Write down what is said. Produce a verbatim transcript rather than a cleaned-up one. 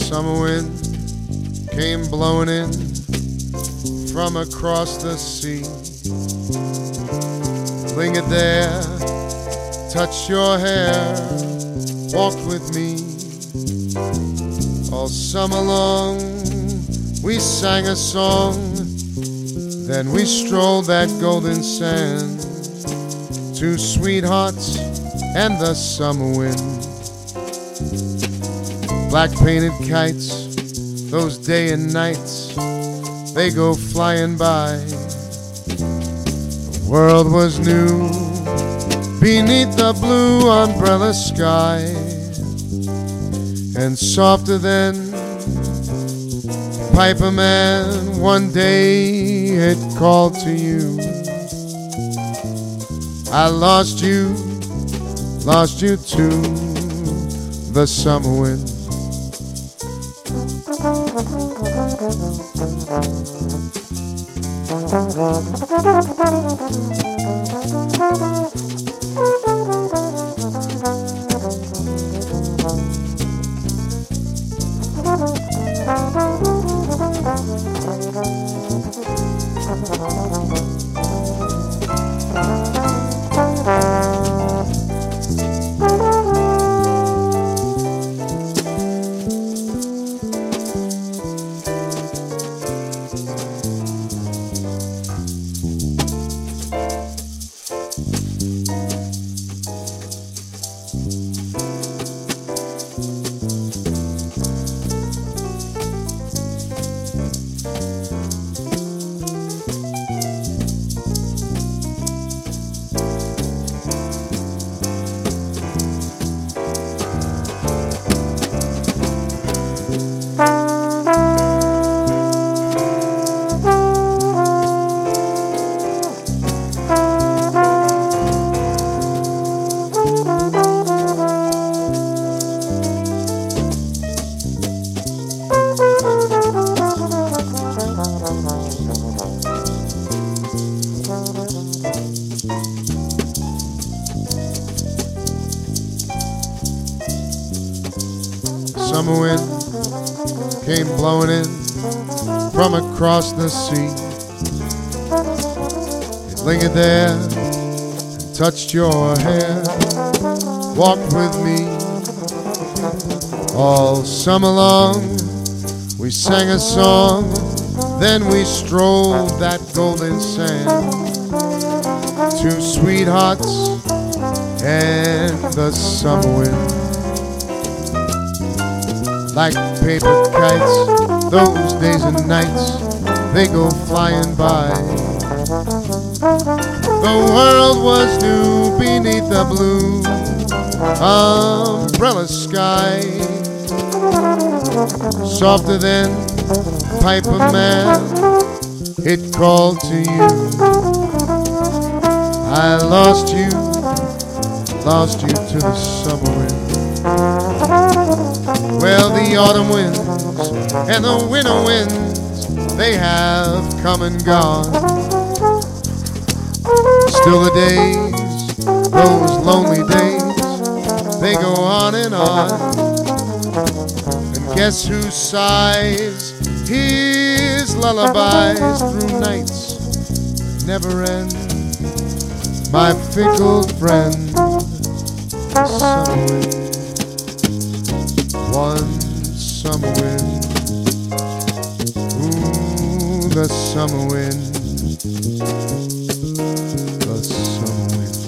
summer wind came blowing in from across the sea. Lingered there, touched your hair, walked with me. All summer long we sang a song, then we strolled that golden sand. Two sweethearts and the summer wind. Black painted kites, those day and nights, they go flying by. The world was new beneath the blue umbrella sky, and softer than Piper Man, one day it called to you. I lost you, lost you to the summer wind. Summer wind came blowing in from across the sea. It lingered there and touched your hair, walked with me. All summer long we sang a song, then we strolled that golden sand. Two sweethearts and the summer wind. Like paper kites, those days and nights, they go flying by. The world was new beneath the blue umbrella sky. Softer than Piper Man, it called to you. I lost you, lost you to the summer wind. Well, the autumn winds and the winter winds, they have come and gone. Still the days, those lonely days, they go on and on. And guess who sighs his lullabies through nights never end? My fickle friend, the summer wind. One summer wind, ooh, the summer wind, the summer wind.